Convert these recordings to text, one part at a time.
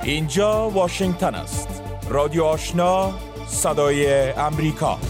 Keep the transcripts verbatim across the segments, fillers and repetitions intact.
اینجا واشنگتن است. رادیو آشنا، صدای امریکا.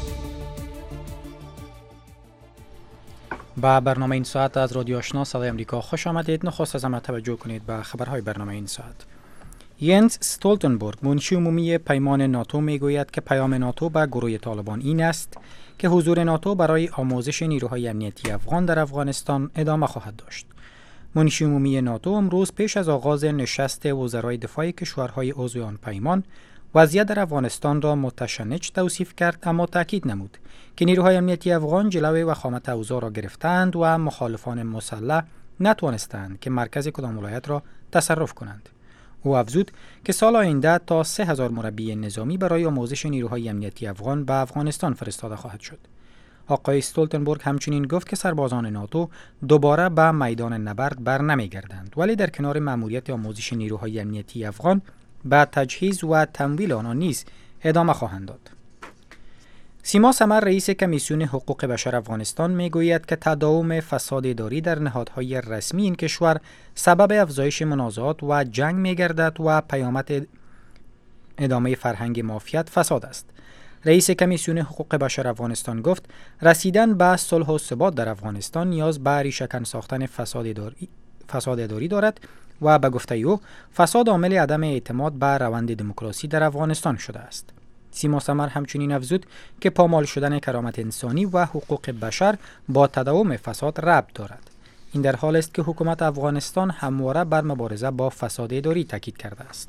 با برنامه این ساعت از رادیو آشنا صدای امریکا خوش آمدید. نخست از همه توجه کنید به خبرهای برنامه این ساعت. ینس استولتنبرگ، منشی عمومی پیمان ناتو، میگوید که پیام ناتو به گروه طالبان این است که حضور ناتو برای آموزش نیروهای امنیتی افغان در افغانستان ادامه خواهد داشت. منشی عمومی ناتو امروز پیش از آغاز نشست وزرای دفاع کشورهای عضو آن پیمان وضعیت در افغانستان را متشنج توصیف کرد، اما تاکید نمود که نیروهای امنیتی افغان جلوی وخامت اوضاع را گرفتند و مخالفان مسلح نتوانستند که مرکز کدام ولایت را تصرف کنند. او افزود که سال آینده تا سه هزار مربی نظامی برای آموزش نیروهای امنیتی افغان به افغانستان فرستاده خواهد شد. آقای استولتنبرگ همچنین گفت که سربازان ناتو دوباره به میدان نبرد بر نمیگردند، ولی در کنار مأموریت آموزش نیروهای امنیتی افغان به تجهیز و تمویل آنها نیز ادامه خواهند داد. سیما سمر، رئیس کمیسیون حقوق بشر افغانستان، میگوید که تداوم فساد اداری در نهادهای رسمی این کشور سبب افزایش منازعات و جنگ میگردد و پیامد ادامه فرهنگ مافیات فساد است. رئیس کمیسیون حقوق بشر افغانستان گفت رسیدن به صلح و ثبات در افغانستان نیاز به ریشه‌کن ساختن فساد اداری فساد اداری دارد و به گفته او فساد عامل عدم اعتماد به روند دموکراسی در افغانستان شده است. سیما سمر همچنین افزود که پامال شدن کرامت انسانی و حقوق بشر با تداوم فساد ربط دارد. این در حال است که حکومت افغانستان همواره بر مبارزه با فساد اداری تاکید کرده است.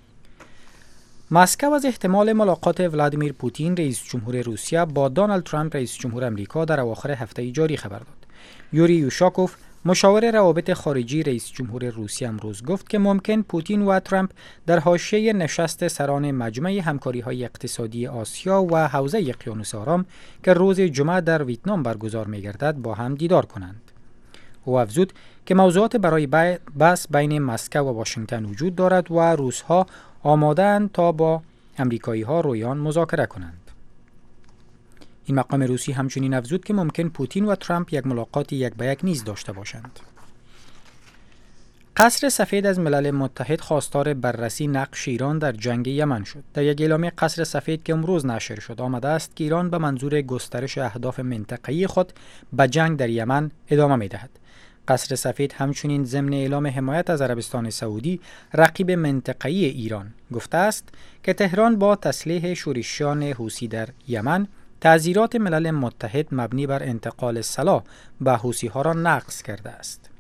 مسکو از احتمال ملاقات ولادیمیر پوتین، رئیس جمهور روسیه، با دونالد ترامپ، رئیس جمهور امریکا، در اواخر هفته جاری خبر داد. یوری یوشاکوف، مشاور روابط خارجی رئیس جمهور روسیه، امروز گفت که ممکن پوتین و ترامپ در حاشیه نشست سران مجمع همکاری‌های اقتصادی آسیا و حوزه اقیانوس آرام که روز جمعه در ویتنام برگزار می‌گردد با هم دیدار کنند. او افزود که موضوعات برای بحث بین مسکو و واشنگتن وجود دارد و روس‌ها آماده‌اند تا با امریکایی‌ها رویان مذاکره کنند. این مقام روسی همچنین افزود که ممکن پوتین و ترامپ یک ملاقات یک به یک نیز داشته باشند. قصر سفید از ملل متحد خواستار بررسی نقش ایران در جنگ یمن شد. در یک اعلامیه قصر سفید که امروز نشر شد آمده است که ایران به منظور گسترش اهداف منطقه‌ای خود به جنگ در یمن ادامه می‌دهد. قصر سفید همچنین ضمن اعلام حمایت از عربستان سعودی، رقیب منطقه‌ای ایران، گفته است که تهران با تسلیح شورشیان حوثی در یمن تعزیرات ملل متحد مبنی بر انتقال سلاح به حوثی‌ها را نقض کرده است.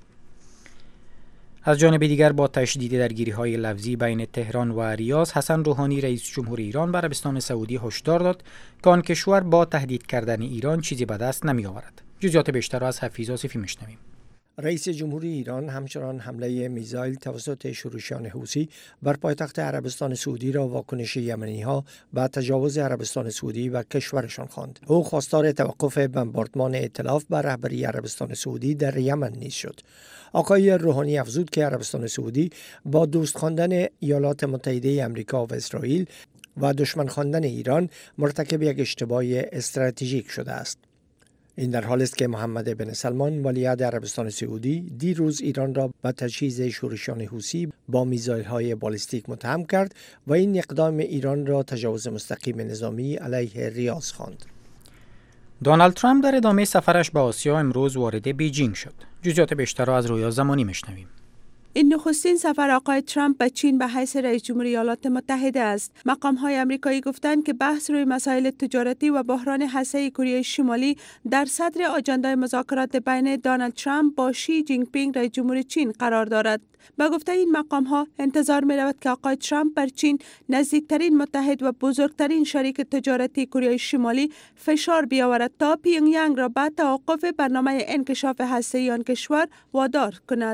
از جانب دیگر با تشدید درگیری‌های لفظی بین تهران و ریاض، حسن روحانی، رئیس جمهور ایران، به عربستان سعودی هشدار داد که آن کشور با تهدید کردن ایران چیزی به دست نمی‌آورد. جزئیات بیشتر را از حفیظ آصفی می‌شنویم. رئیس جمهوری ایران همچنان حمله میزایل توسط شورشیان حوثی بر پایتخت عربستان سعودی را واکنش یمنی‌ها به تجاوز عربستان سعودی و کشورشان خواند. او خواستار توقف بمباردمان ائتلاف بر رهبری عربستان سعودی در یمن نیز شد. آقای روحانی افزود که عربستان سعودی با دوست خواندن ایالات متحده آمریکا و اسرائیل و دشمن خواندن ایران مرتکب یک اشتباه استراتژیک شده است. این در حال است که محمد بن سلمان، ولیعهد عربستان سعودی، دیروز ایران را به تجهیز شورشیان حوثی با میزایل‌های بالستیک متهم کرد و این اقدام ایران را تجاوز مستقیم نظامی علیه ریاض خواند. دونالد ترامپ در ادامه سفرش به آسیا امروز وارد بیجینگ شد. جزئیات بیشتر را از رویا زمانی میشنویم. این نخستین سفر آقای ترامپ به چین به حیث رئیس جمهوری ایالات متحده است. مقام‌های آمریکایی گفتند که بحث روی مسائل تجارتی و بحران هسته‌ای کره شمالی در صدر آجندای مذاکرات بین دونالد ترامپ با شی جین پینگ رئیس جمهور چین قرار دارد. به گفته این مقام‌ها انتظار می‌رود که آقای ترامپ بر چین، نزدیکترین متحد و بزرگترین شریک تجارتی کره شمالی، فشار بیاورد تا پیونگیانگ را به توقف برنامه انکشاف هسته‌ای آن کشور وادار کند.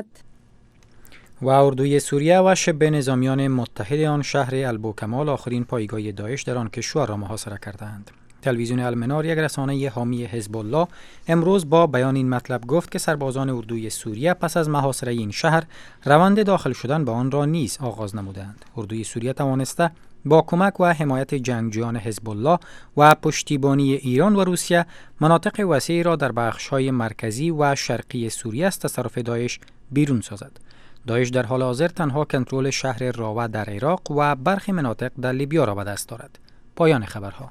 و اردوی سوریه و شبه نظامیان متحد آن شهر البوکمال آخرین پایگاه داعش در آن کشور را محاصره کردند. تلویزیون المنار، یک رسانه حامی حزب الله، امروز با بیان این مطلب گفت که سربازان اردوی سوریه پس از محاصره این شهر روند داخل شدن به آن را نیز آغاز نمودند. اردوی سوریه توانسته با کمک و حمایت جنگجویان حزب الله و پشتیبانی ایران و روسیه مناطق وسیعی را در بخش‌های مرکزی و شرقی سوریه از تصرف داعش بیرون سازد. داعش در حال حاضر تنها کنترل شهر راوه در عراق و برخی مناطق در لیبیا را به دست دارد. پایان خبرها.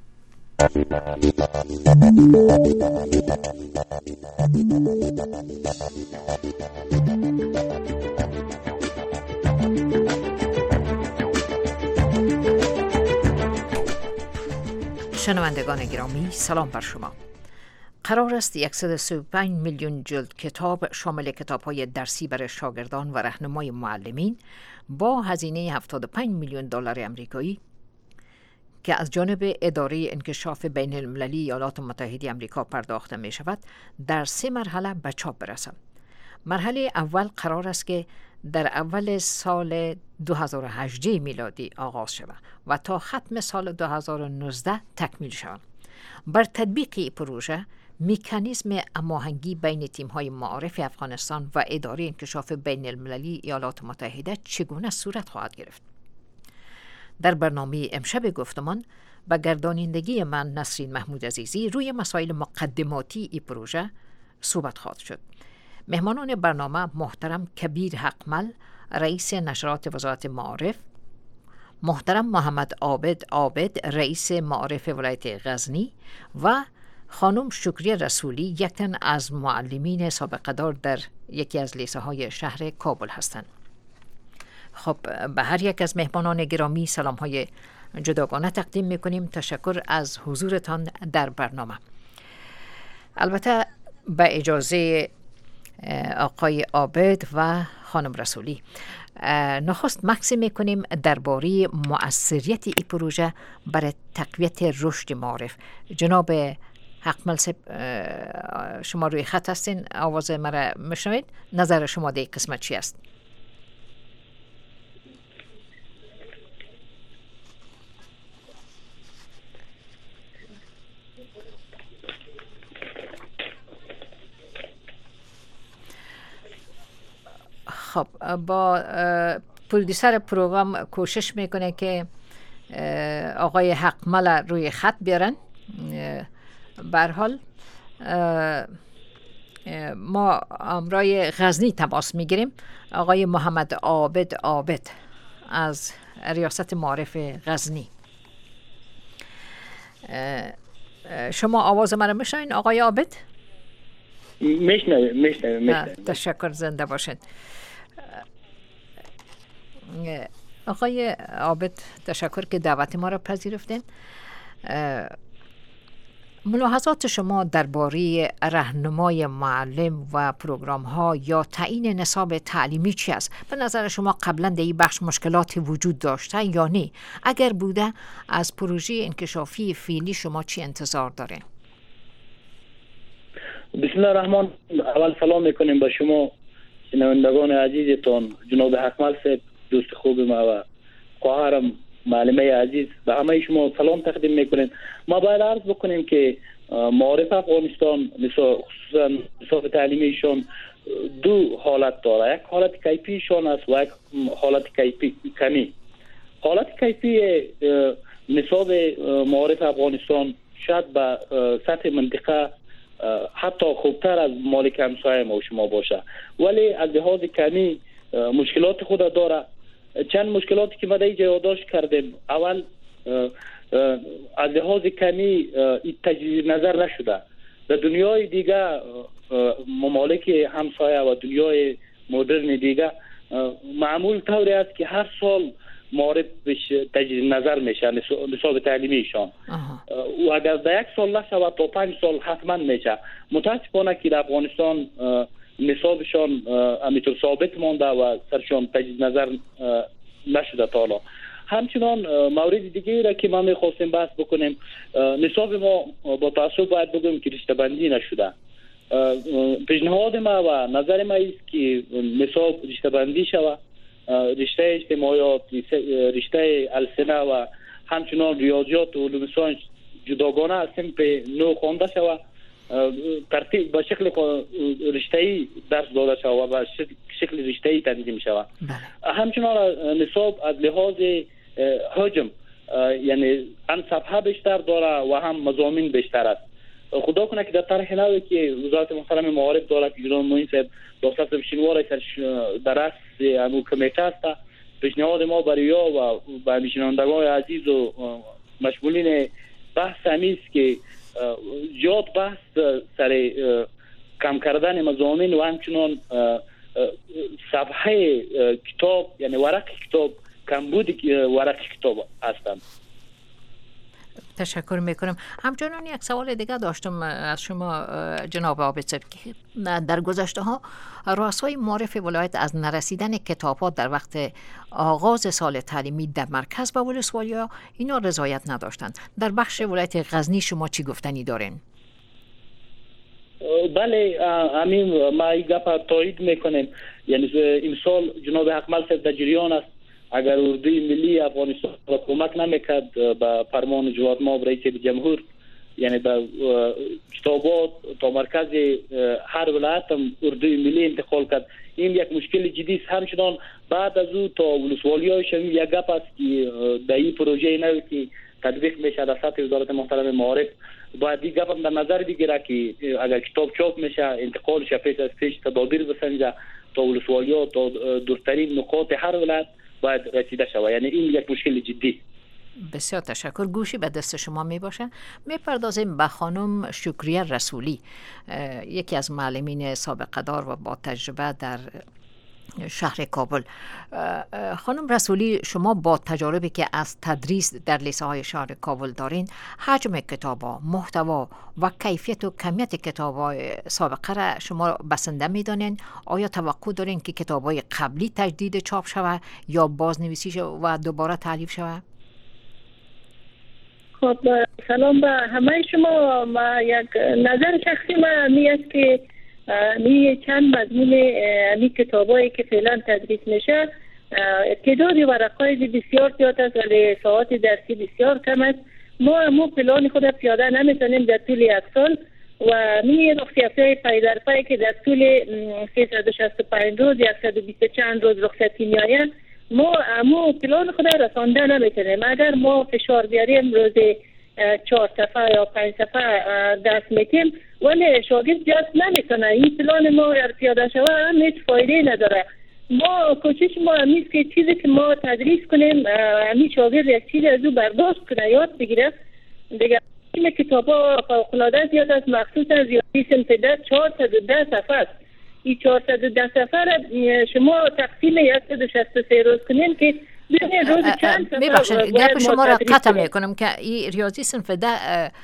شنوندگان گرامی، سلام بر شما. قرار است صد و سی و پنج میلیون جلد کتاب شامل کتاب‌های درسی برای شاگردان و راهنمای معلمین با هزینه هفتاد و پنج میلیون دلار آمریکایی که از جانب اداره انکشاف بین المللی ایالات متحده آمریکا پرداخته می شود در سه مرحله به چاپ برسد. مرحله اول قرار است که در اول سال دو هزار و هجده میلادی آغاز شود و تا ختم سال دو هزار و نوزده تکمیل شود. بر تطبیق پروژه مکانیزم هماهنگی بین تیم‌های معارف افغانستان و اداره انکشاف بین المللی ایالات متحده چگونه صورت خواهد گرفت؟ در برنامه امشب گفتمان با گردانندگی من نسرین محمود عزیزی روی مسائل مقدماتی ای پروژه صحبت خواهد شد. مهمانان برنامه محترم کبیر حقمل، رئیس نشرات وزارت معارف، محترم محمد عابد عابد، رئیس معارف ولایت غزنی و خانم شکریه رسولی، یک تن از معلمین سابقه دار در یکی از لیسه های شهر کابل هستند. خب به هر یک از مهمانان گرامی سلام های جداگانه تقدیم میکنیم. تشکر از حضورتان در برنامه. البته به اجازه آقای عابد و خانم رسولی، نخست مکسی میکنیم درباره مؤثریت این پروژه برای تقویت رشد معارف. جناب حقمل شما روی خط هستین، آواز مرا میشنوید؟ نظر شما در قسمت چی است؟ خب با پرودیسر پروگرام کوشش میکنه که آقای حقمل روی خط بیارن. به هر حال ما امرای غزنی تماس میگیریم. آقای محمد عابد عابد از ریاست معارف غزنی، شما آواز من رو میشنوین آقای عابد؟ میشنویم میشنویم. تشکر، زنده باشید. آقای عابد تشکر که دعوت ما را پذیرفتین. ملاحظات شما درباره راهنمای معلم و پروگرام ها یا تعیین نصاب تعلیمی چی است؟ به نظر شما قبلا در این بخش مشکلاتی وجود داشته یا نه؟ اگر بوده از پروژه انکشافی فعلی شما چی انتظار داره؟ بسم الله الرحمن. اول سلام میکنیم به شما شنوندگان عزیزتان، جناب حقمل صاحب دوست خوب ما و خواهرم معلمه عزیز، به همه شما سلام تقدیم میکنیم. ما باید عرض بکنیم که معارف افغانستان خصوصا نصاب تعلیمیشون دو حالت داره. یک حالت کیفیشون است و یک حالت کیفی کمی. حالت کیفی نصاب معارف افغانستان شاید به سطح منطقه حتی خوبتر از مالک همسایه ما و شما باشه، ولی از لحاظ کمی مشکلات خود داره. چند مشکلاتی که ما در اینجا یادداشت کردیم. اول از لحاظ کمی تجدید نظر نشده. در دنیای دیگه، ممالک همسایه و دنیای مدرن دیگه، معمول طوری است که هر سال معارف بهش تجدید نظر میشه نصاب تعلیمیشان و اگر در یک سال نشود تا پنج سال حتما میشه. متاسفانه که در افغانستان نصابشان همینطور ثابت مانده و سرشان تجدید نظر نشده تا حالا. همچنان مورد دیگه را که ما میخواستیم بحث بکنیم، نصاب ما با تاسف باید بگم که رشته بندی نشده. پیشنهاد ما و نظر ما است که نصاب رشته بندی شود. رشته اجتماعیات، رشته السنه و همچنان ریاضیات و علوم ساینس جداگانه از صنف نو خوانده شود، ترتیب به شکل رشته‌ای درس داده شود و به شکل رشته‌ای تنظیم شود. همچنان نصاب از لحاظ حجم، یعنی هم صفحه بیشتر داره و هم مضامین بیشتر است. خدا کنه که در طرح نوی که وزارت محترم معارف دولت جناب معین صاحب داستان شنوار در رأس همون کمیته است، پیشنهاد ما برای یا و به میشنوندگان عزیز و مشمولین بحث همیست که زیاد بحث سر کم کردن مضامین و همچنان صفحه کتاب یعنی ورق کتاب کمبود ورق کتاب هستند. تشکر میکنم. همچنان یک سوال دیگه داشتم از شما جناب عابد صاحب که در گذشته ها رؤسای معارف ولایت از نرسیدن کتاب ها در وقت آغاز سال تعلیمی در مرکز با ولسوالیا اینا رضایت نداشتند. در بخش ولایت غزنی شما چی گفتنی دارین؟ بله، همین ما این گپ تایید میکنیم. یعنی امسال جناب حقمل صاحب در جریان است اگر اردوی ملی افغانستان را کمک نمیکرد به فرمان جواد ماب رئیس جمهور، یعنی به کتابات تا مرکز هر ولایت هم اردوی ملی انتقال کرد، این یک مشکل جدی است. همچنان بعد از او تا ولسوالی‌هاش هم یک گپ است که در این پروژه نوی که تطبیق میشه در سطح وزارت محترم معارف باید این گپ هم در نظر بگیره که اگر کتاب چاپ میشه انتقالش پیش از پیش تدابیر بسنجه تا ولسوالی‌ها تا دورترین نقاط هر ولایت باید رسیده شود. یعنی این یک مشکل جدی. بسیار تشکر. گوشی به دست شما می باشه. می پردازیم به خانم شکریه رسولی، یکی از معلمین سابقه دار و با تجربه در شهر کابل. خانم رسولی، شما با تجاربی که از تدریس در لیسه های شهر کابل دارین، حجم کتابا، محتوا و کیفیت و کمیت کتابای سابقه را شما بسنده میدانین؟ آیا توقع دارین که کتابای قبلی تجدید چاپ شود یا بازنویسی شود و دوباره تالیف شود؟ خب سلام به همه شما. ما یک نظر شخصی ما می است که می چند مضمون می کتابایی که فعلا تدریس میشه تعداد ورقای بسیار زیاد است ولی ساعات درسی بسیار کم است. ما مو پلان خود پیاده نمیتونیم در طول یک سال و می رخصتی پای در پای که در طول سیصد و شصت و پنج روز صد و بیست چند روز رخصتی میآید، ما مو پلان خود رسانده نمیتونیم. اگر ما فشار بیاریم روز چهار صفحه یا پنج صفحه درس میتیم ولی شاگرد زیاد نمیتونه. این پلان ما پیاده شود هم هیچ فایده نداره. ما کوشش ما همیست که چیزی که ما تدریس کنیم همین شاگرد یک چیزی از او برداشت کنه، یاد بگیره. دیگه این کتاب ها فوق‌العاده زیاد است، مخصوصا ریاضی صنف ده چهارصد و ده صفحه است. این چهارصد و ده صفحه را شما تقسیم صد و شصت و سه روز کنین که ببینید روز چند صفحه. میبخشید گپ شما را قطع میکنم که این ریاضی صنف ده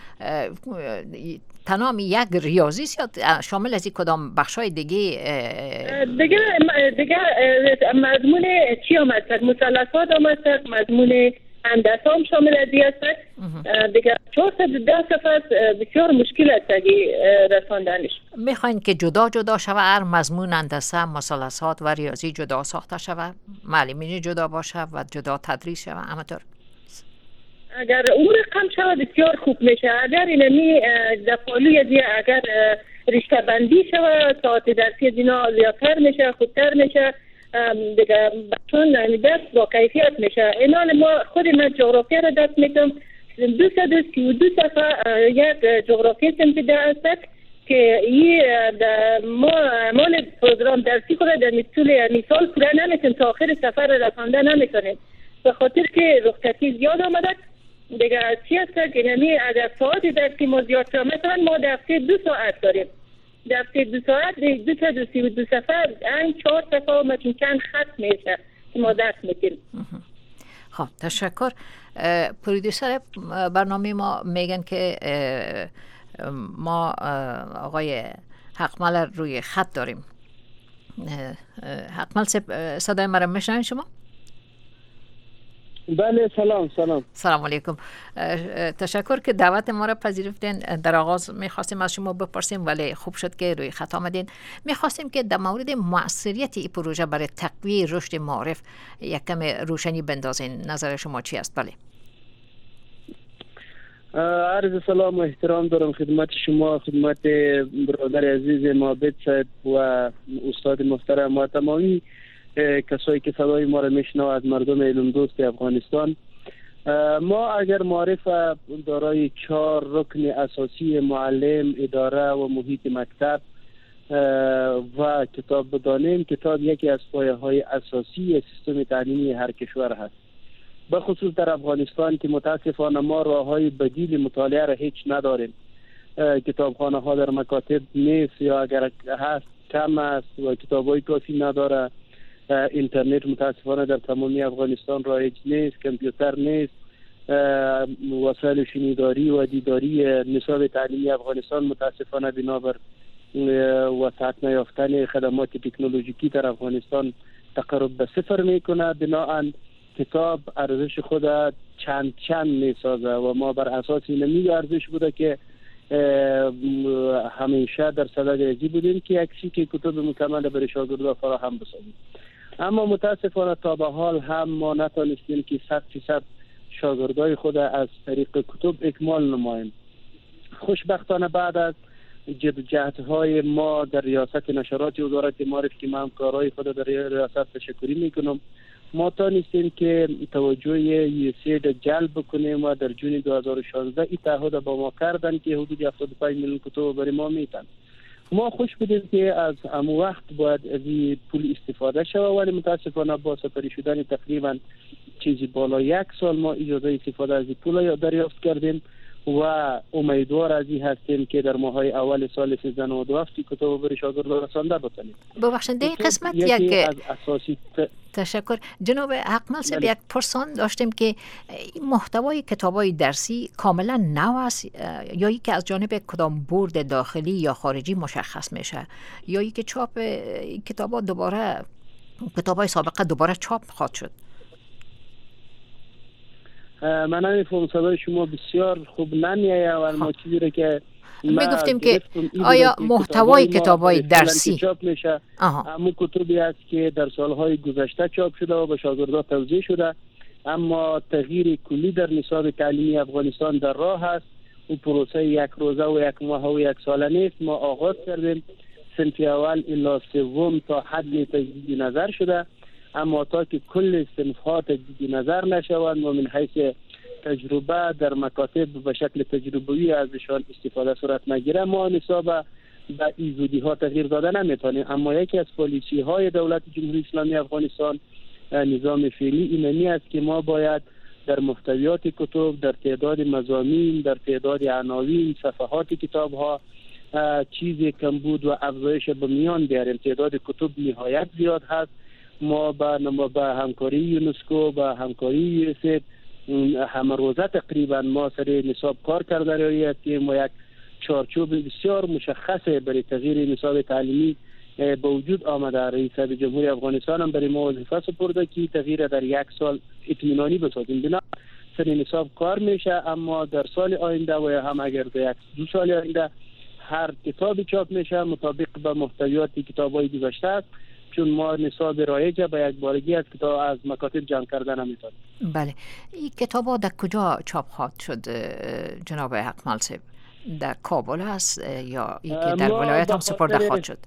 تنها یک ریاضی است یا شامل از این کدام بخشای دیگه؟ دیگه دیگه مضمون چی آمد؟ مثلثات آمد، مضمون هندسه هم شامل از این است. دیگه چهارصد و ده صفحه بسیار مشکل است اگه رساندنش. میخواین که جدا جدا شود هر مضمون هندسه، مثلثات و ریاضی جدا ساخته شود، معلمین جدا باشه و جدا تدریس شود همطور؟ اگر اون رقم شود بسیار خوب میشه. اگر اینمی دفالوی دیگه اگر رشته بندی شود ساعت درسی دینا زیادتر میشه، خوبتر میشه دیگه، چون درس با کیفیت میشه. اینال ما خود من جغرافیا را درس میدم، دویست و سی و دو صفحه یک جغرافیا صنف ده است که این ما مال پروگرام درسی خود در طول مثال پوره نمیتونیم تا آخر سفر رسانده نمیتونیم به خاطر که رخصتی زیاد آمده. دیگه چی است که یعنی اگر ساعت درسی ما زیاد شد، مثلا ما در هفته دو ساعت داریم، در هفته دو ساعت دو تا دو سی و دو صفحه این چهار صفحه و مثلا چند خط میشه که ما درس میدیم. خب تشکر. پرودوسر برنامه ما میگن که ما آقای حقمل روی خط داریم. حقمل صدای مرا میشنوین شما؟ بله سلام سلام سلام علیکم. تشکر که دعوت ما را پذیرفتین. در آغاز میخواستیم از شما بپرسیم ولی خوب شد که روی خط آمدین. میخواستیم که در مورد مؤثریت این پروژه برای تقویه رشد معارف یک کم روشنی بندازین. نظر شما چی است؟ بله. عرض سلام و احترام دارم خدمت شما، خدمت برادر عزیز معابد صاحب و استاد محترم و تمامی کسایی که صدای ما را میشنوند از مردم علم دوست افغانستان. ما اگر معرف دارای چهار رکن اساسی معلم، اداره و محیط مکتب و کتاب بدانیم، کتاب یکی از پایه های اساسی سیستم تعلیمی هر کشور هست. به خصوص در افغانستان که متاسفانه ما راه های بدیل مطالعه را هیچ نداریم. کتابخانه ها در مکاتب نیست یا اگر هست کم است و کتاب های کافی نداره. اینترنت متاسفانه در تمامی افغانستان رایج نیست، کامپیوتر نیست، وسایل شنیداری و دیداری نصاب تعلیمی افغانستان متاسفانه بنابر وسعت نیافتن خدمات تکنولوژیکی در افغانستان تقرب به صفر میکنه. بنابراین کتاب ارزش خود چند چند میسازه و ما بر اساس این میگه ارزش بوده که همیشه در صدد ازی بودیم که یک سی که کتاب مکمل برای شاگردان فراهم بسازیم. اما متاسفانه تا به حال هم ما نتونستیم که صد فیصد شاگردای خود از طریق کتب اکمال نماییم. خوشبختانه بعد از جدوجهدهای ما در ریاست نشرات وزارت معارف که من کارهای خود در ریاست تشکری میکنم، ما تانستیم که توجه یوسید جلب بکنیم و در جون دو هزار و شانزده این تعهد با ما کردن که حدود هفتاد و پنج میلیون کتب برای ما میتن. ما خوش بودیم که از امو وقت باید از این پول استفاده شود، ولی متاسفانه با سپری شدن تقریبا چیزی بالا یک سال ما اجازه استفاده از این پول دریافت کردیم و امیدوار از این هستیم که در ماهای اول سال سیزده نود و هفت کتاب برای شاگردان رسانده بتانیم. ببخشید این قسمت یک از اساسی ت... تشکر جناب حقمل صاحب. یک پرسان داشتیم که محتوای کتابای درسی کاملا نو است یا ای که از جانب کدام بورد داخلی یا خارجی مشخص میشه یا ای که چاپ کتابا دوباره کتابای سابقه دوباره چاپ خواهد شد؟ من نمیفهم، صدای شما بسیار خوب نمیایه و ما چیزی رو که میگفتیم که آیا محتوای کتابای درسی چاپ میشه همون کتبی است که در سالهای گذشته چاپ شده و به شاگردان توزیع شده، اما تغییر کلی در نصاب تعلیمی افغانستان در راه است. اون پروسه یک روزه و یک ماه و یک ساله نیست. ما آغاز کردیم صنف اول الی سوم تا حد تجدید نظر شده، اما تا که کل صنف ها تجدید نظر نشوند و من حیث تجربه در مکاتب به شکل تجربوی ازشان استفاده صورت نگیره، ما نصاب به ایزودی ها تغییر داده نمیتونیم. اما یکی از پالیسی های دولت جمهوری اسلامی افغانستان نظام فعلی اینمی است که ما باید در محتویات کتب، در تعداد مضامین، در تعداد عناوین، صفحات کتاب ها چیزی کم بود و افزایش به میان بیاریم. تعداد کتب نهایت زیاد هست. ما با نما با همکاری یونسکو، با همکاری یوسف همه روزه تقریبا ما سر نصاب کار کرده رویتی ما یک چارچوب بسیار مشخصه برای تغییر نصاب تعلیمی به وجود آمده. رئیس جمهوری افغانستان هم برای ما وظیفه سپرده که تغییر در یک سال اطمینانی بسازیم. بنا سر نصاب کار میشه، اما در سال آینده و یا هم اگر در یک دو سال آینده هر کتابی چاپ میشه مطابق به محتویات کتاب‌های گذشته است، چون ما نصاب رایجه به یک بارگی از کتاب از مکاتب جمع کردن نمیتونه. بله، این کتابا در کجا چاپ خواهد شد جناب حقمل صاحب؟ در کابل هست یا ای که در ولایت هم سپرده خواهد شد؟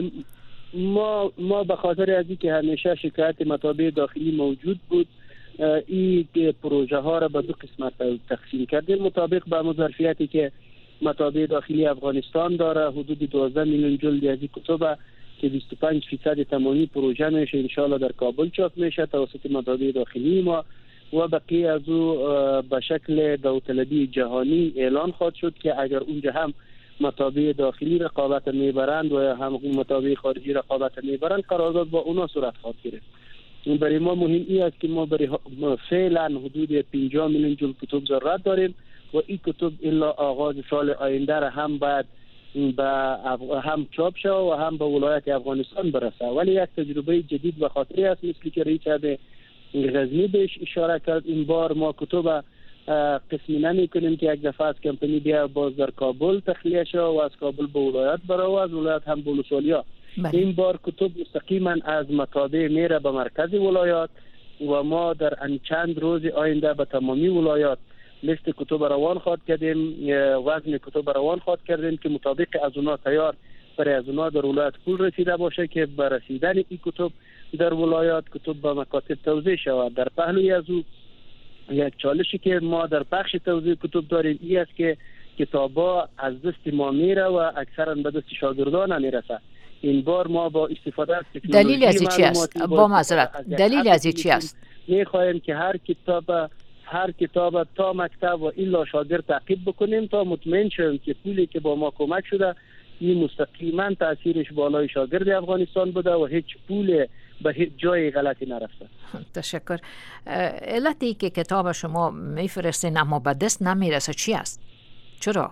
ما ما به خاطر از اینکه همیشه شکایت مطابع داخلی موجود بود، این پروژه ها را به دو قسمت تقسیم کردیم مطابق به ظرفیتی که مطابع داخلی افغانستان داره. حدود دوازده میلیون جلد از این کتب که بیست و پنج فیصد تمامی پروژه میشه انشالله در کابل چاپ میشه توسط مطابع داخلی ما و بقیه از او به شکل داوطلبی جهانی اعلان خواهد شد که اگر اونجا هم مطابع داخلی رقابت میبرند و هم مطابع خارجی رقابت میبرند قرارداد با اونا صورت خواهد گرفت. برای ما مهم این است که ما برای فعلا حدود پنجاه میلیون جلد کتب ضرورت داریم و این کتب الا آغاز سال آینده را هم باید به هم چاپ شد و هم به ولایت افغانستان برسه. ولی یک تجربه جدید و خاطری است، مثل که رئیس غزنی بهش اشاره کرد. این بار ما کتب قسمی نمی کنیم که یک دفعه از کمپانی بیا باز در کابل تخلیه شد و از کابل به ولایت برو و از ولایت هم به ولسوالیا. این بار کتب مستقیما از مطابع میره به مرکز ولایات و ما در ان چند روز آینده به تمامی ولایات لیست کتب روان خواهد کردیم، وزن کتب روان خواهد کردیم که مطابق از اونا تیار برای از اونا در ولایت پول رسیده باشه که بر رسیدن این کتب در ولایات کتب به مکاتب توزیع شود. در پهلوی از او یک چالشی که ما در بخش توزیع کتب داریم این است که کتابا از دست ما میره و اکثرا به دست شاگردان نمیرسه. این بار ما با استفاده از تکنولوژی دلیل از چی است؟ با معذرت دلیل از چی است؟ میخوایم که هر کتاب هر کتاب تا مکتب و الا شاگرد تعقیب بکنیم تا مطمئن شویم که پولی که با ما کمک شده این مستقیما تاثیرش بالای شاگرد افغانستان بوده و هیچ پول به هیچ جای غلطی نرفته. تشکر. علتی که کتاب شما میفرستین اما به دست نمیرسه چی است؟ چرا؟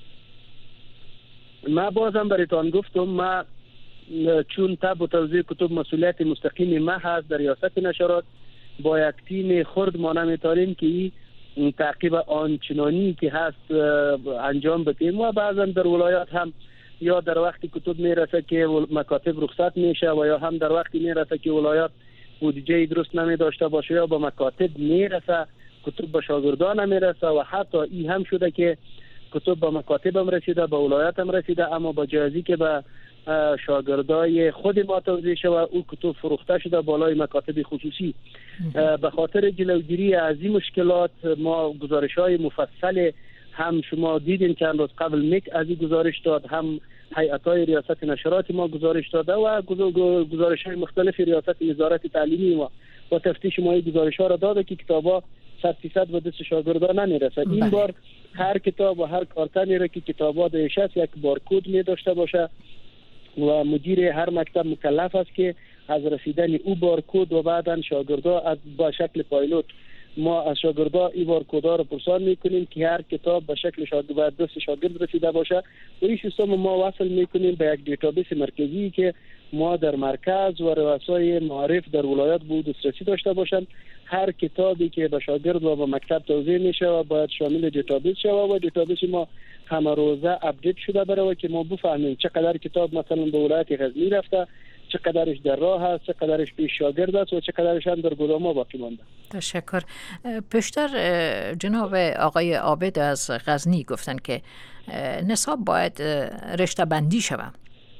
ما بازم برایتان گفتم، ما چون تب و توزیع کتب مسئولیت مستقیم ما هست در ریاست نشرات، با یک تیم خرد ما نمیتونیم که این تعقیب آنچنانی که هست انجام بدیم و بعضا در ولایات هم یا در وقتی کتب میرسه که مکاتب رخصت میشه و یا هم در وقتی میرسه که ولایات بودجه درست نمی داشته باشه یا با مکاتب میرسه کتب به شاگردان نمیرسه و حتی این هم شده که کتب به مکاتب هم رسیده، به ولایات هم رسیده، اما با جایزی که به شاگردای خود ما توزیع شده او کتب فروخته شده بالای مکاتب خصوصی. به خاطر جلوگیری از این مشکلات ما گزارش های مفصل هم شما دیدین که روز قبل میک از این گزارش داد، هم هیئت‌های ریاست نشرات ما گزارش داده و گزارش های مختلف ریاست وزارت تعلیمی ما و تفتیش ما این گزارش ها را داده که کتابا صد درصد به دست شاگردان نمیرسه. این بار هر کتاب و هر کارتنی را که کتابا درش است یک بارکد می داشته باشه و مدیر هر مکتب مکلف است که از رسیدن او بارکد و بعداً شاگردا از با شکل پایلوت ما از شاگردا این بارکدها رو پرسان میکنیم که هر کتاب به شکل شاگرد به دست شاگرد رسیده باشه و این سیستم ما وصل میکنیم به یک دیتابیس مرکزی که ما در مرکز و رؤسای معارف در ولایات بود دسترسی داشته باشند. هر کتابی که به شاگرد و به مکتب توزیع میشه و باید شامل دیتابیس شود و دیتابیس ما همه روزه اپدیت شده بره که ما بفهمیم چقدر کتاب مثلا به ولایت غزنی رفته، چقدرش در راه است، چقدرش پیش شاگرد است و چقدرش هم در گودام‌ها باقی مانده. تشکر. پیشتر جناب آقای عابد از غزنی گفتن که نصاب باید رشته بندی شود.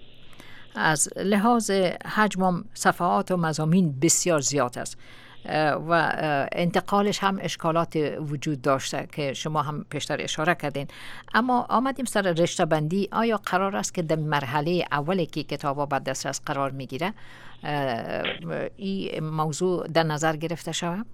از لحاظ حجم صفحات و مضامین بسیار زیاد است و انتقالش هم اشکالات وجود داشته که شما هم پیشتر اشاره کردین، اما آمدیم سر رشته بندی. آیا قرار است که در مرحله اولی که کتابا به دسترس قرار میگیره این موضوع در نظر گرفته شود؟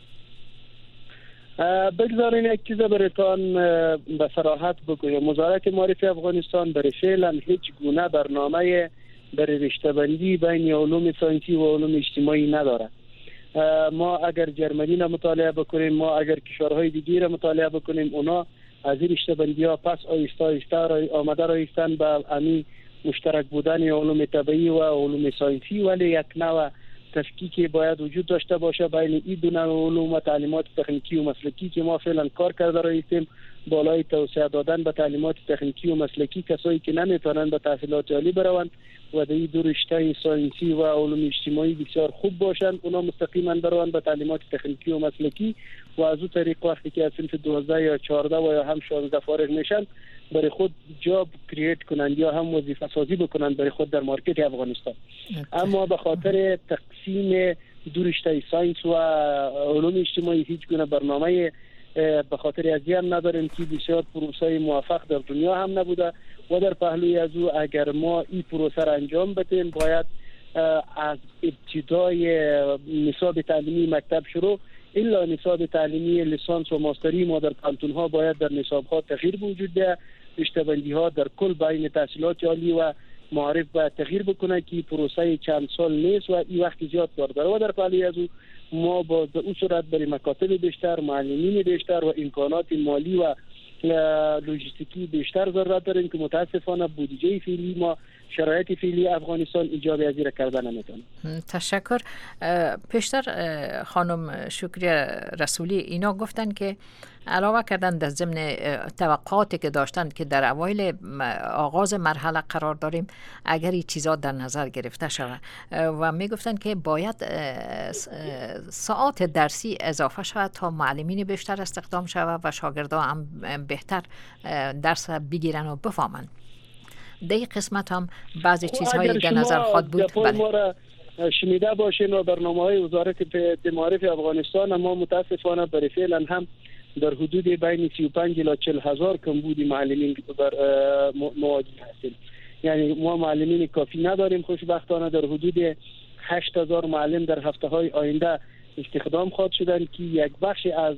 بگذارین یک چیز برایتان به صراحت بگویم. وزارت معارف افغانستان برای فعلا هیچ گونه برنامه برای رشته بندی بین علوم ساینسی و علوم اجتماعی نداره. ما اگر جرمنی را مطالعه بکنیم، ما اگر کشورهای دیگه را مطالعه بکنیم، اونا از این رشته بندی ها پس آیسته آیسته آمده رایستن به امی مشترک بودن علوم طبیعی و علوم ساینسی، ولی یک نوع تفکیک باید وجود داشته باشه بین این دو نوع علوم و تعلیمات تکنیکی و مسلکی که ما فعلا کار کرده رایستیم بالای توسعه دادن به تعلیمات تکنیکی و مسلکی کسایی که نمیتونن به تحصیلات عالی بروند و در این دو رشته ساینسی و علوم اجتماعی بسیار خوب باشند، اونا مستقیما بروند به تعلیمات تکنیکی و مسلکی و از اون طریق وقتی که از صنف دوازده یا چهارده و یا هم شانزده فارغ میشن برای خود جاب کرییت کنند یا هم وظیفه سازی بکنند برای خود در مارکت افغانستان. اما به خاطر تقسیم دو رشته ساینس و علوم اجتماعی هیچ گونه برنامه به خاطر از هم نداریم که بسیار پروسه موفق در دنیا هم نبوده و در پهلوی از او اگر ما این پروسه را انجام بدیم باید از ابتدای نصاب تعلیمی مکتب شروع الا نصاب تعلیمی لیسانس و ماستری ما در کانتون ها باید در نصاب ها تغییر وجود ده. رشته بندی ها در کل بین تحصیلات عالی و معارف باید تغییر بکنه که پروسه چند سال نیست و این وقت زیاد کار داره و در پهلوی از او ما با به اون صورت برای مکاتب بیشتر، معلمین بیشتر و امکانات مالی و لوجستیکی بیشتر ضرورت داریم که متاسفانه بودجه فعلی ما شرایط فعلی افغانستان ایجاب از این کرده نمیتونه. تشکر. پیشتر خانم شکری رسولی اینا گفتن که علاوه کردن در ضمن توقعاتی که داشتن که در اوایل آغاز مرحله قرار داریم اگر این چیزا در نظر گرفته شود و می گفتن که باید ساعات درسی اضافه شود تا معلمین بیشتر استخدام شود و شاگردان هم بهتر درس بگیرن و بفهمن. در این قسمت هم بعضی چیزهایی در نظر خواهد بود. بله. شنیده باشین و برنامه‌های وزارت معارف افغانستان، ما متاسفانه برای فعلا هم در حدود بین سی و پنج الی چهل هزار کمبود معلمین مواجه هستیم. یعنی ما معلمین کافی نداریم. خوشبختانه در حدود هشت هزار معلم در هفته های آینده استخدام خواهد شدن که یک بخش از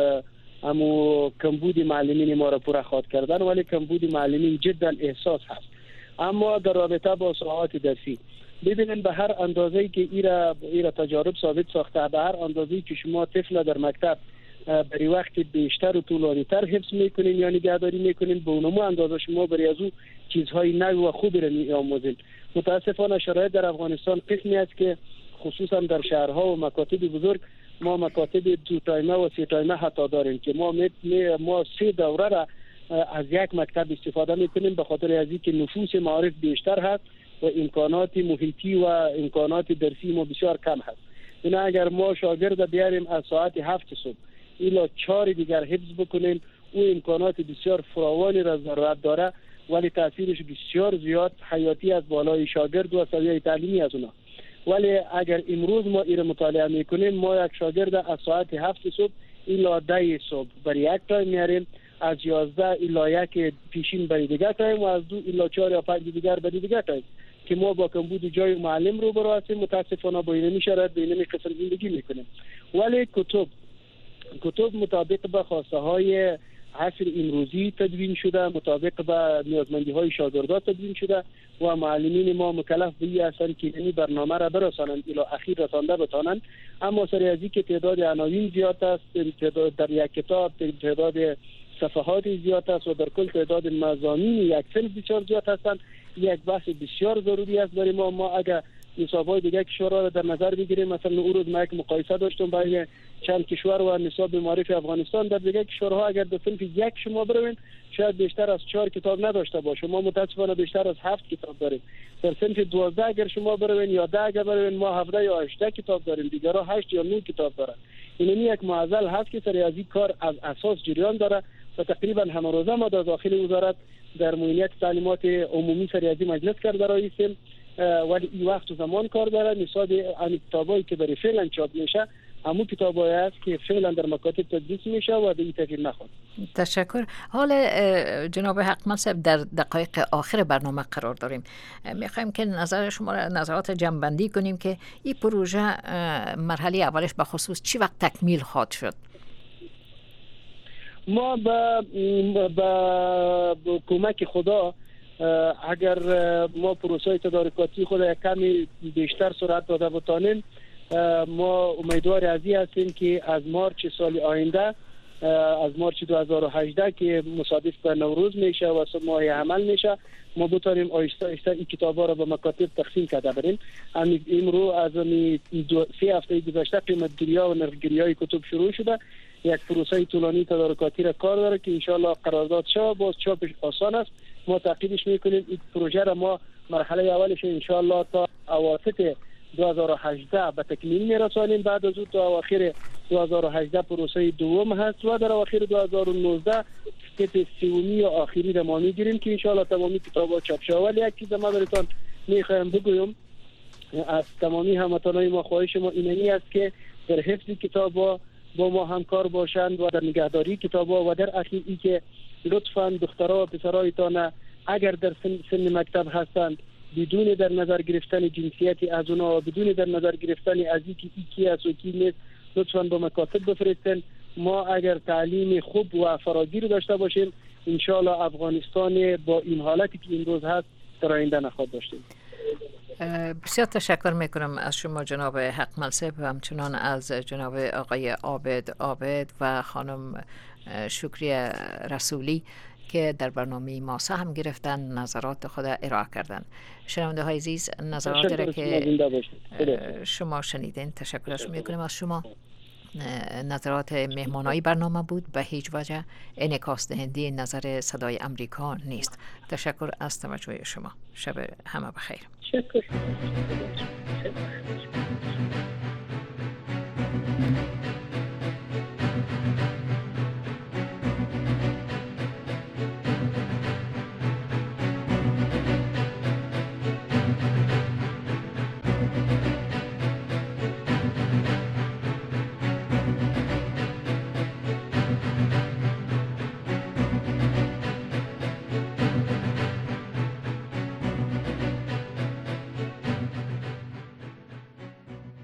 امو کمبود معلمین ما را پر خواهد کردن، ولی کمبود معلمین جدا احساس هست. اما در رابطه با ساعات درسی ببینید، به هر اندازه‌ای که ایرا ایرا تجارب ثابت ساخته، به هر اندازه‌ای که شما طفل در مکتب برای وقت بیشتر و طولانی‌تر حفظ میکنین یا نگهداری میکنین، به اونمو اندازه شما برای از او چیزهای نو و خوبی را میآموزین. متاسفانه شرایط در افغانستان قسمی است که خصوصا در شهرها و مکاتب بزرگ ما مکاتب دو تایمه و سه تایمه حتی داریم که ما می ما سه دوره را از یک مکتب استفاده میکنیم، به خاطر از اینکه نفوس معارف بیشتر هست و امکانات محیطی و امکانات درسی ما بسیار کم هست. اینا اگر ما شاگرد بیاریم از ساعت هفت صبح الی چهار دیگر حفظ بکنیم، او امکانات بسیار فراوانی را ضرورت داره، ولی تاثیرش بسیار زیاد حیاتی از بالای شاگرد و سویه تعلیمی از اونا. ولی اگر امروز ما این مطالعه میکنیم، ما یک شاگرد از ساعت هفت صبح الی ده صبح برای یک تایم میاریم، از یازده الی یک پیشین برای دیگر تایم و از دو الی چهار یا پنج دیگر برای دیگر تایم که ما با کمبود جای معلم رو برو هستیم. متاسفانه با اینمی شرایط به اینمی قسم زندگی میکنیم. ولی کتب کتب مطابق به خواسته های عصر امروزی تدوین شده، مطابق به نیازمندی های شاگردان تدوین شده و معلمین ما مکلف به هستند که این برنامه را برسانند الی اخیر رسانده بتانند. اما سر از اینکه تعداد عناوین زیاد است، تعداد در یک کتاب تعداد صفحات زیاد است و در کل تعداد مضامین یک صنف بسیار زیاد هستند، یک بحث بسیار ضروری است برای ما. ما اگر نصاب‌های دیگه کشورها را در نظر بگیریم، مثلا اون روز ما یک مقایسه داشتم بین چند کشور و نصاب معارف افغانستان، در دیگه کشورها اگر در صنف یک شما بروین شاید بیشتر از چهار کتاب نداشته باشه، ما متاسفانه بیشتر از هفت کتاب داریم. در صنف دوازده اگر شما بروین یا ده اگر بروین ما هفده یا هشده کتاب داریم، دیگرها هشت یا نه کتاب دارن. این یک معضل هست که سر از این کار از اساس جریان داره و تقریبا همه روزه ما در داخل وزارت در معاینات تعلیمات عمومی سر از این مجلس کرده رئیسیم، ولی این وقت و زمان کار داره. نصاب این کتابایی که برای فعلا چاپ میشه همون کتابایی است که فعلا در مکاتب تدریس میشه و به این تغییر نخواد. تشکر. حال جناب حقمل صاحب در دقایق آخر برنامه قرار داریم. میخوایم که نظر شما را نظرات جمع‌بندی کنیم که این پروژه مرحله اولش به خصوص چی وقت تکمیل خواهد شد؟ ما با با کمک خدا اگر ما پروسه تدارکاتی خود یک کمی بیشتر سرعت داده بتانیم، ما امیدوار ازی هستیم که از مارچ سال آینده، از مارچ دو هزار و هجده که مصادف به نوروز میشه و ماه عمل میشه، ما بتونیم آهسته آهسته این کتابا را به مکاتب تقسیم کرده بریم. امروز از سه هفته گذشته قیمت‌گیری و نرخ‌گیری کتب شروع شده. یک پروسه طولانی تدارکاتی را کار داره که انشالله قرارداد شه، باز چاپش آسان است. ما تعقیبش میکنیم. این پروژه را ما مرحله اولش انشالله تا اواسط دو هزار و هجده به تکمیل میرسانیم. بعد از اون تا اواخر دو هزار و هجده پروسه دوم هست و در اواخر دو هزار و نوزده استپ سومی و آخری را ما میگیریم که انشالله تمامی کتابا چاپ شه. ولی یک چیز ما براتون میخوایم بگویم، از تمامی هموطنان ما خواهش ما اینی است که در حفظ کتابا با ما همکار باشند و در نگهداری کتابا و در اخیر ای که لطفاً دخترها و پسرایتان اگر در سن, سن مکتب هستند بدون در نظر گرفتن جنسیتی از اونا و بدون در نظر گرفتن از اینکه کی است و کی نیست لطفاً به مکاتب بفرستن. ما اگر تعلیم خوب و فراگیر داشته باشیم انشالله افغانستان با این حالتی که امروز هست در آینده نخواهد داشتیم. بسیار تشکر میکنم از شما جناب حقمل صاحب و همچنان از جناب آقای عابد عابد و خانم شکریه رسولی که در برنامه ما سهم گرفتن، نظرات خود ارائه کردن. شنونده های عزیز، نظرات را که شما شنیدین تشکرش میکنم از شما. نظرات مهمانای برنامه بود، به هیچ وجه انعکاس دهنده نظر صدای امریکا نیست. تشکر از توجه شما. شب همه بخیر. تشکر.